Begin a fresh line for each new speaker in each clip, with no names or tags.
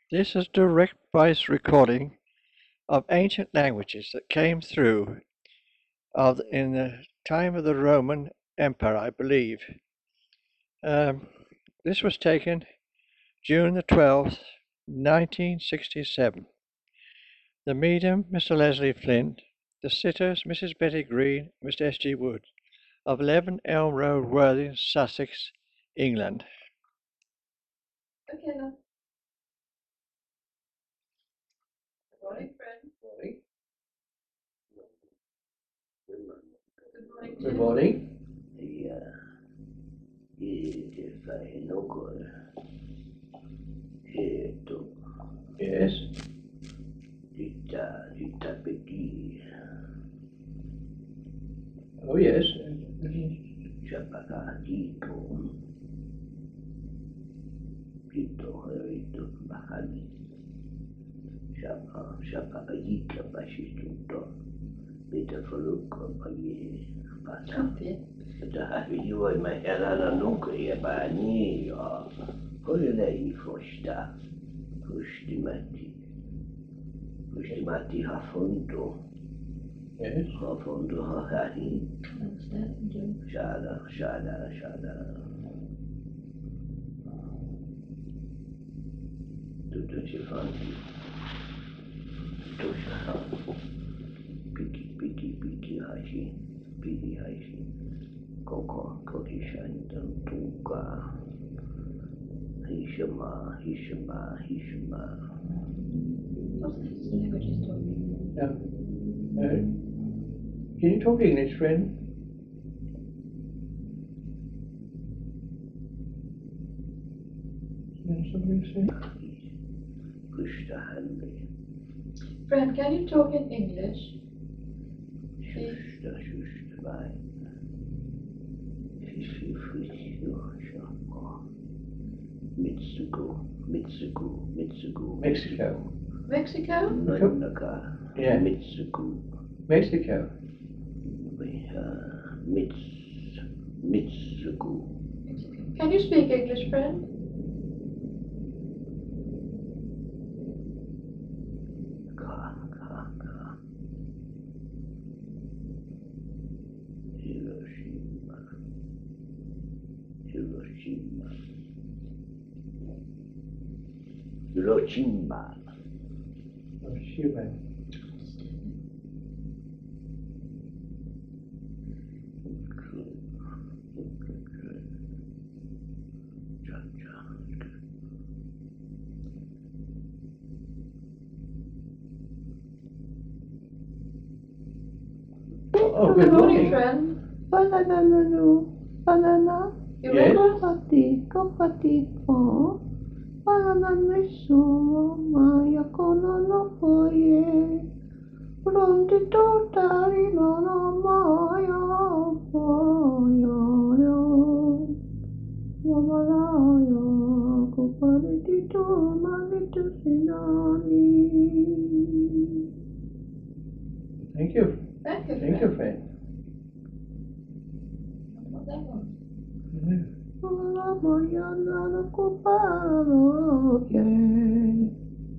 This is a direct voice recording of ancient languages that came through in the time of the Roman Empire, I believe. Um, this was taken June the 12th, 1967. The medium, Mr. Leslie Flint. The sitters, Mrs. Betty Green, Mr. S.G. Wood, of 11 Elm Road, Worthing, Sussex, England.
Okay, now. Good morning, friend. Good morning.
Good morning. Yes. Oh, yes. Yes.
What's this language is talking?
Can you talk English, friend? Something to say?
Friend, can you talk in English?
Mexico.
Mexico?
Yeah. Mexico.
Mexico. Can you speak English, friend?
Hiroshima. Oh,
Good morning, friend.
Banana, banana.
Yes.
Kopati, po. Banana meso, maya kono no poye. Pronti totari no no maya poyo yo. Mamalayo, kopati tito manito sinani.
Thank you.
Thank you,
Thank you, friend.
What's that one?
Mañana ocupado, yeah.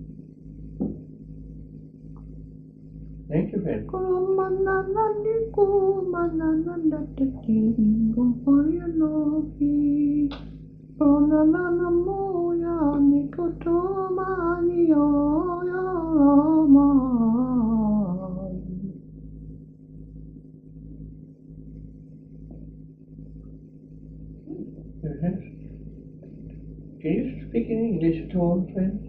Thank you, friend.
Manana niku, manana dateki, gompaya novi. Onana moya, nikoto mani yo, yo, ma.
Yes. Can you speak in English at all, friend?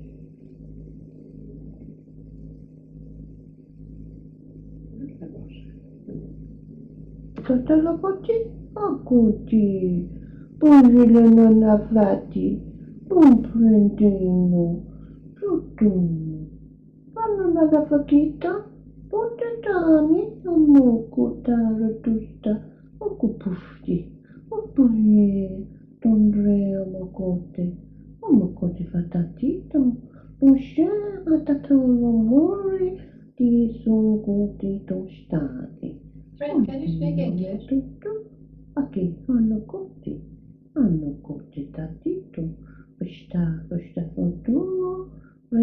Tatalapati, akuti. Pujile na nafati, pumprendino, tutumu. Panna da fakita, potetani, amokutara tusta, okupufti, opoye, tondre omokote fatatito, moshe ratatolo mori, di sunguti tostati.
Friend, can you speak English?
Tutto, aki, hanno kote tatito, questa fortuna,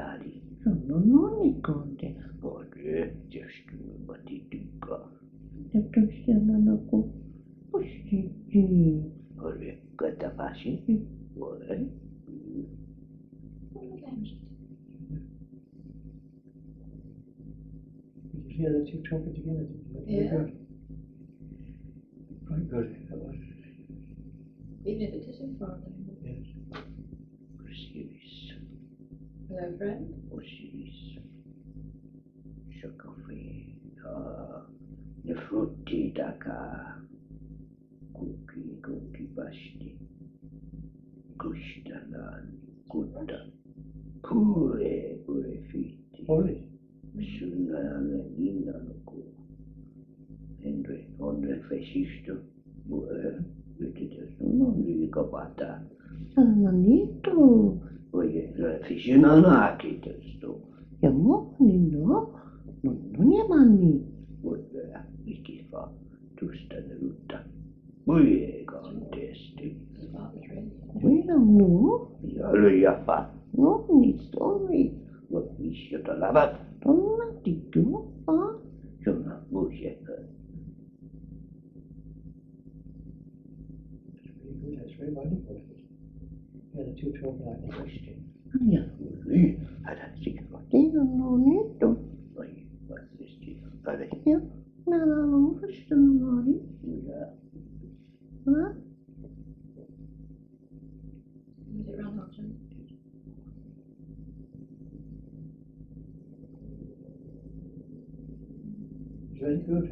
Dari. Sono nikonde.
Ore, just matitika.
Jatusiananako. Osiji.
Ore, katapashi. Ore.
What language?
Did you hear the two talking together? Very
Yeah.
good. Quite good. That was,
Even if it isn't foreign language.
yes.
Osiris.
Hello, friend.
Osiris. Shakafe. The frutti daka. Kuki basti. Kushtanan. Kutta. Pure fitti.
Holy.
Sunnana nina nuku. Andre fesisto. Yritetään sun liikapata.
Sananito.
Oye, fisionanaakin testo.
Ja moni no. Non ja manni.
Oye, mikifa. Tusta nutta. Oye, kantesti.
The father's really.
Kuinka no?
Ja löjäpä.
No niistä oli.
Missä lavat.
Tonna titu.
Sonna muisjäpä.
That's very good. That's very wonderful. Yeah, the two talking like this.
Ja.
Oi, älä sikko.
Siinä on nyt.
Oi, vastisti. Älä.
Ja. Mä olen muistanut.
Ja.
Was it round Hodgson?
Very good.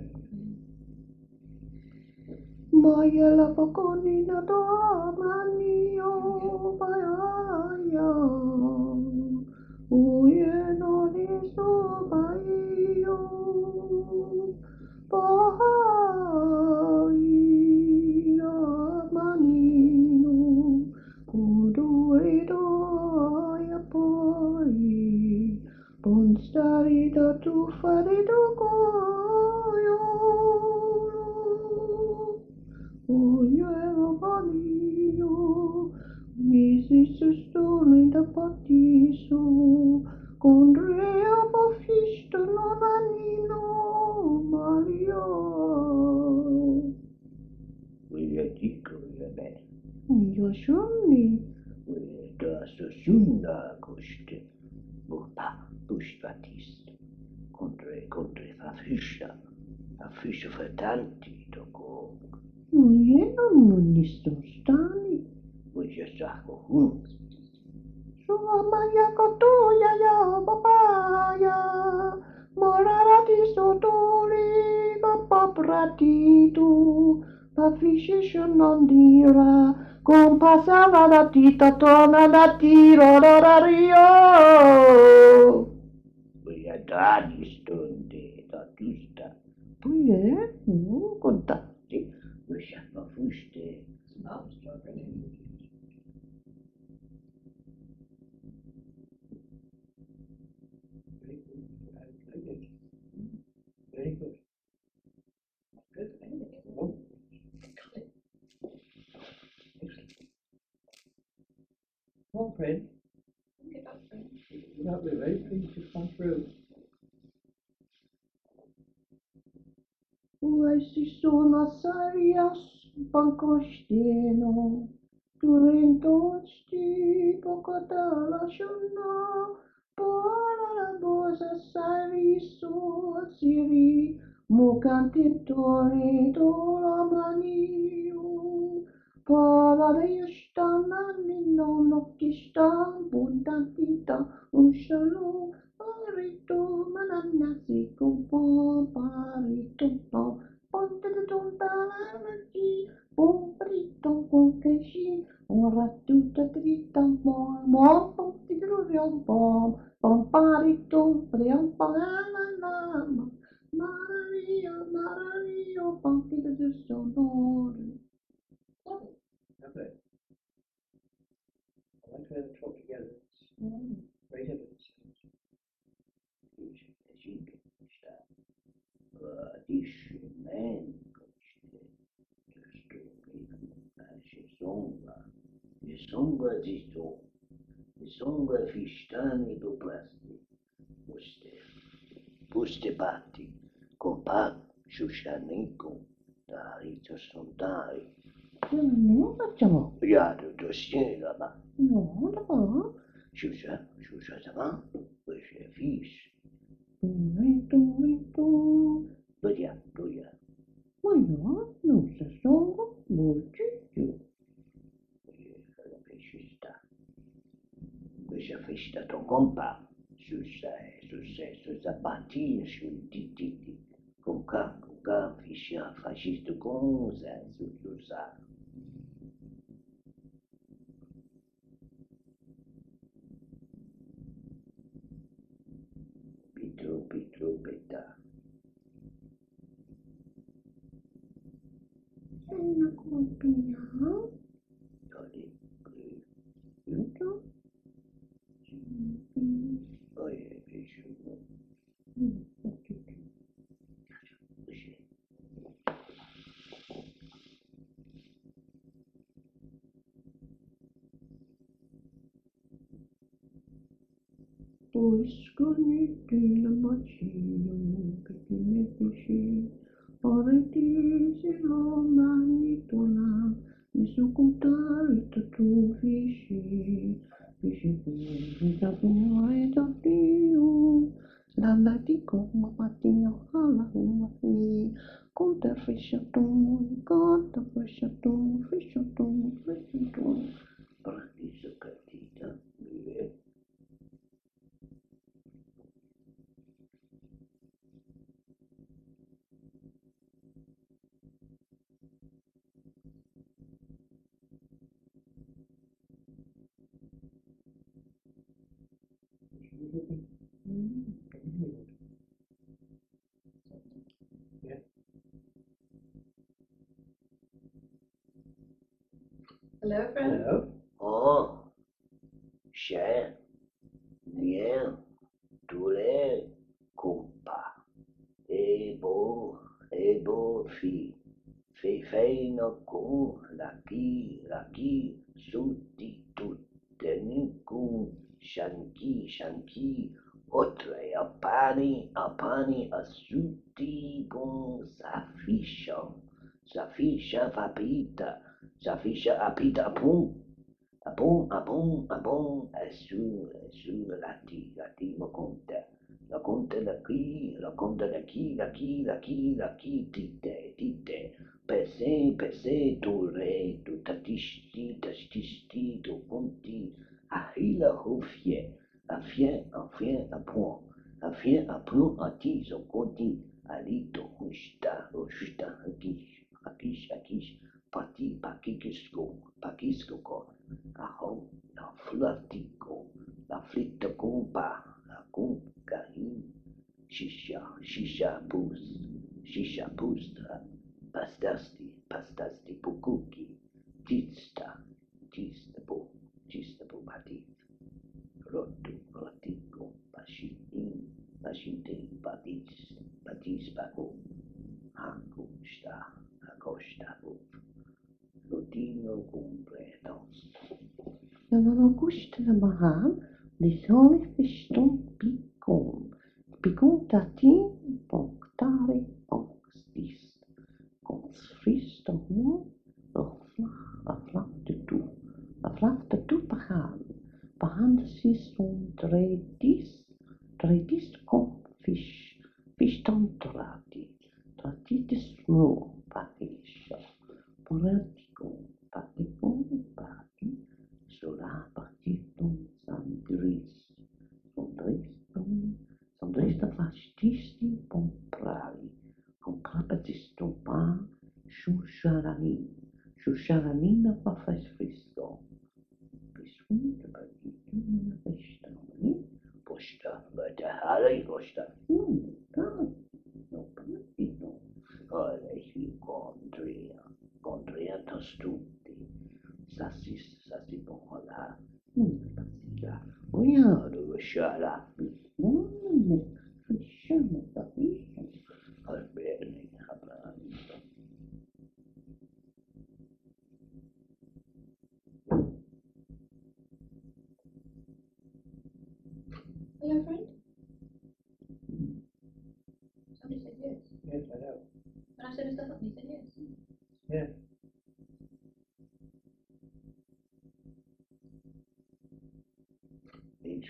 Majalla pakonina toamani jo pajaja. Ujenoni sopaio. Pahaja manino. Kudurito ja poi. Ponstarito tuffarito kojo. Ojella panio, missä stulinta patiso, con rea pafisto nonanino Mario.
Oye, tikko, ja
Josonni,
Oye, taas sunnaa koste. Mutta pushvatist. Kontre fa fysha. Fa fysha för tanti toko.
ojen onnistustani.
Oye, sahko hun.
Suoma ja kotuja ja papaja, moraratisto tuli, papratitu, pafishisho non dira, con passava la tita tona da tiro d'orario.
Oye, taadistunti tatusta.
Puje, kontatti.
Oye, fa fuste.
Smart job, really.
Very good.
Good for anything.
Oh,
Got it.
excellent. Come on, friend.
Get up, friend.
Well, we're very pleased you've come through.
Vuesi suona sarjas pankosteno, turin tosti pokatala shona, poala bosa sari siri, mukan tintori tola maniu, poala de justana minno nokkistaan puntan tita ushalo. Parito mananasi kumpon parito pom ponte de tonta lanaji pom parito pom keshi ora tuta trita mom ponte de riom pom parito riom panana Mario ponte de sonore.
Lovely. I like to have them talk together. It's great evidence.
sombra fistani do plasti. Puste pati, kompak, shushaniko, dari to sondari.
No, facciamo.
Riado to siegama,
No, dopo.
shusha sama, wishe fish.
Tu.
Doya.
Ma no, non si sono molti più.
Wishe fista to kompa, shusha pati, shuditi. Kuka, fisha, fascisto gonza, susa. Pitro, beta.
Una compagnia.
Dodi,
Tutto.
oye, fishu, wishe.
Poi scornetti la macina che ti metti. Ora ti si lo manitola. Mi so contare tu fisci. Fisci da buone da Dio. La di come patino alla umani. Conta fisciatone, conta fisciatone.
Paradiso catita, vive.
Hello, friend.
Oh, Shen, Nien, Dule, Kumpa, Ebo, Fe, no Ku, Laki, Suti, Tuteniku, Shanki, Otre, Apani, Asuti, Gon, Safisha, Safisha, Apita, Abon, Assur, Lati, la conte la qui, tite, pese, tu tatisti, tu conti, ahila, hofie, apprend, attiso, conti, alito, hushta, akish, pakisco, ahon, la flatico, la flitta compa, la conca, shisha pustra, pastasti pukuki, tista po patit, rotico, pashintin, patis pako, acosta, Lutino completo.
Avevano gusto da bahan, di sole fiston picon. Picon tatin, poktari, okstis. Kons fristo hoor, aflafte tu bahan. Bahan de siston dredis kon fiston tratitis mo, patisha. Partico, sola partitum sandrista fastisti comprapetisto pa, shusharanina pa faz fristo. Biscuit, partitum, festoni,
Posta, Halai posta.
no partito.
Olha, contria tostuti. Sassi pongola.
Partita. Oia,
Aduh, syala.
fisciamo, capisci?
Bene,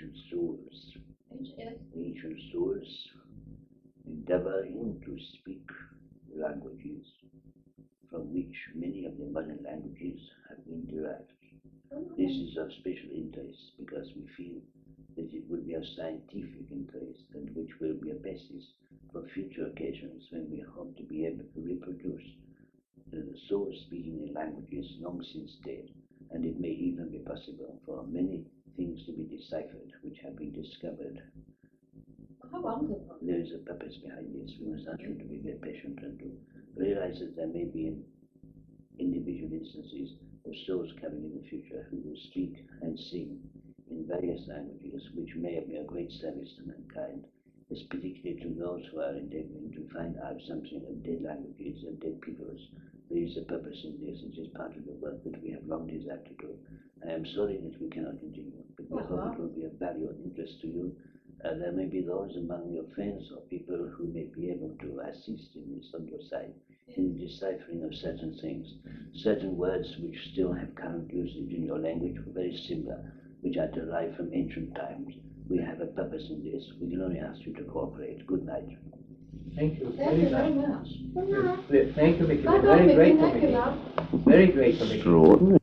ancient souls,
Yes.
ancient souls endeavoring to speak languages from which many of the modern languages have been derived. This is of special interest because we feel that it will be of scientific interest and which will be a basis for future occasions when we hope to be able to reproduce the souls speaking in languages long since dead, and it may even be possible for many things to be deciphered which have been discovered.
How wonderful.
There is a purpose behind this. We must ask you to be very patient and to realize that there may be individual instances of souls coming in the future who will speak and sing in various languages which may be a great service to mankind, particularly to those who are endeavoring to find out something of dead languages and dead peoples. There is a purpose in this, which is part of the work that we have long desired to do. I am sorry that we cannot continue, but we hope it will be of value and interest to you. There may be those among your friends or people who may be able to assist in this on your side in deciphering of certain things, certain words which still have current usage in your language, very similar, which are derived from ancient times. We have a purpose in this. We can only ask you to cooperate. Good night.
Thank you.
Thank you very much.
Thank you, Vicky.
Bye-bye,
Very
Vicky.
grateful,
Thank you,
Vicky.
love.
Very grateful, Vicky.
Extraordinary.